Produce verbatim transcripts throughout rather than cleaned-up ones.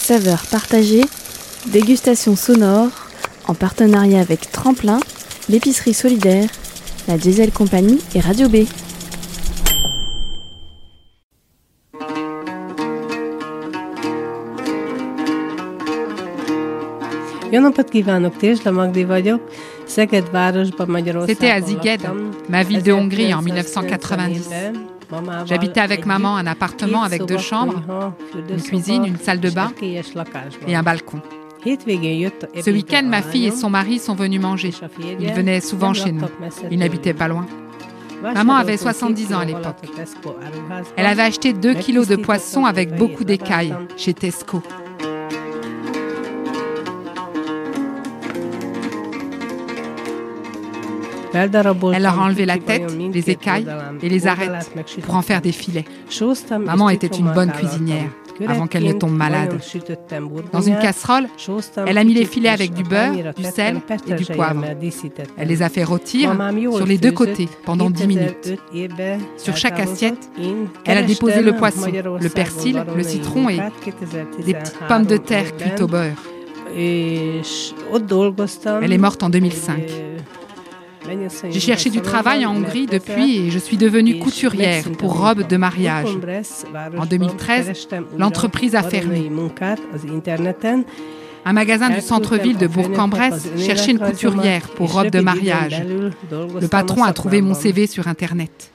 saveurs partagées, dégustation sonore, en partenariat avec Tremplin, l'épicerie solidaire, la Diesel Compagnie et Radio B. C'était à Szeged, ma ville de Hongrie, en dix-neuf cent quatre-vingt-dix. J'habitais avec maman un appartement avec deux chambres, une cuisine, une salle de bain et un balcon. Ce week-end, ma fille et son mari sont venus manger. Ils venaient souvent chez nous. Ils n'habitaient pas loin. Maman avait soixante-dix ans à l'époque. Elle avait acheté deux kilos de poissons avec beaucoup d'écailles chez Tesco. Elle leur a enlevé la tête, les écailles et les arêtes pour en faire des filets. Maman était une bonne cuisinière avant qu'elle ne tombe malade. Dans une casserole, elle a mis les filets avec du beurre, du sel et du poivre. Elle les a fait rôtir sur les deux côtés pendant dix minutes. Sur chaque assiette, elle a déposé le poisson, le persil, le citron et des petites pommes de terre cuites au beurre. Elle est morte en deux mille cinq. J'ai cherché du travail en Hongrie depuis et je suis devenue couturière pour robes de mariage. En deux mille treize, l'entreprise a fermé. Un magasin du centre-ville de Bourg-en-Bresse cherchait une couturière pour robes de mariage. Le patron a trouvé mon C V sur Internet.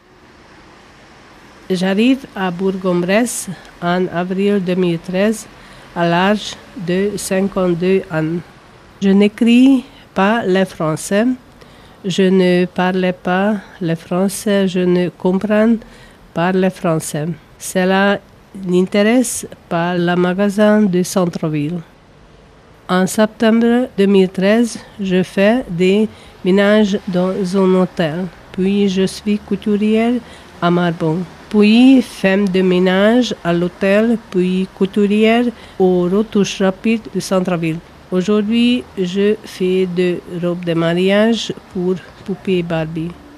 J'arrive à Bourg-en-Bresse en avril deux mille treize à l'âge de cinquante-deux ans. Je n'écris pas le français. Je ne parlais pas le français, je ne comprends pas le français. Cela n'intéresse pas le magasin du centre-ville. En septembre deux mille treize, je fais des ménages dans un hôtel. Puis je suis couturière à Marbon. Puis femme de ménage à l'hôtel, puis couturière aux retouches rapides du centre-ville. Aujourd'hui, je fais des robes de mariage pour poupées Barbie.